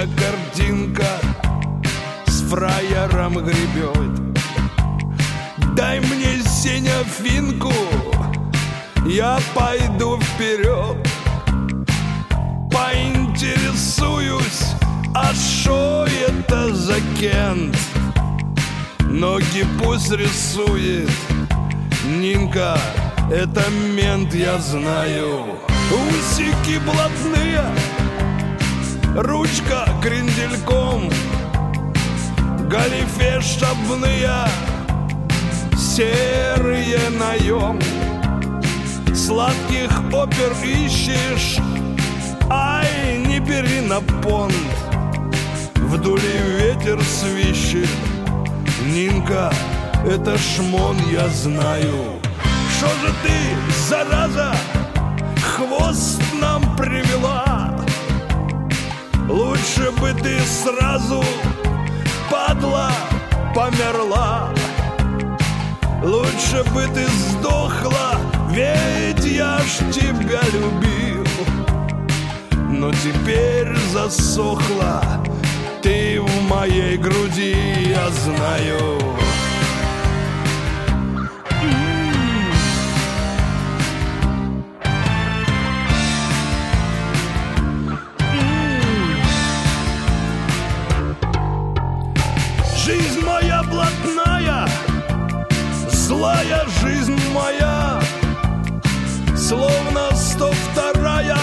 Нинка картинка с фраером гребет. Дай мне, Сеня, финку, я пойду вперед. Поинтересуюсь, а шо это за кент? Ноги пусть рисует Нинка, это мент, я знаю. Усики блатные, ручка крендельком, галифе штабные, серые наем. Сладких опер ищешь, ай, не бери на понт. Вдоль ветер свищет, Нинка, это шмон, я знаю. Шо же ты, зараза, хвост нам привела? Лучше бы ты сразу, падла, померла. Лучше бы ты сдохла, ведь я ж тебя любил. Но теперь засохла ты в моей груди, я знаю. Жизнь моя блатная, злая жизнь моя, словно 102-я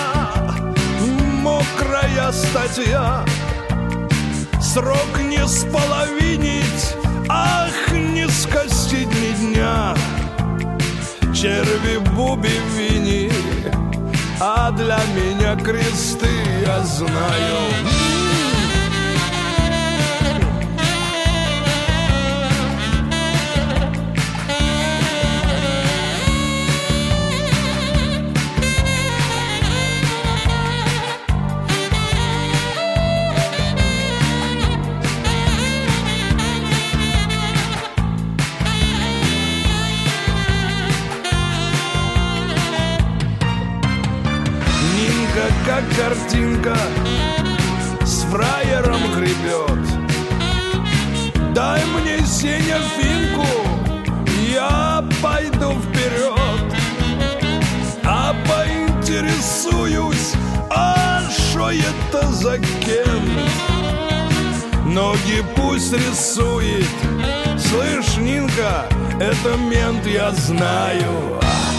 мокрая статья. Срок не споловинить, ах, не скостить ни дня. Черви буби вини, а для меня кресты, я знаю. Как картинка с фраером гребет. Дай мне, Сеня, финку, я пойду вперед. А поинтересуюсь, а шо это за кент? Ноги пусть рисует. Слышь, Нинка, это мент, я знаю.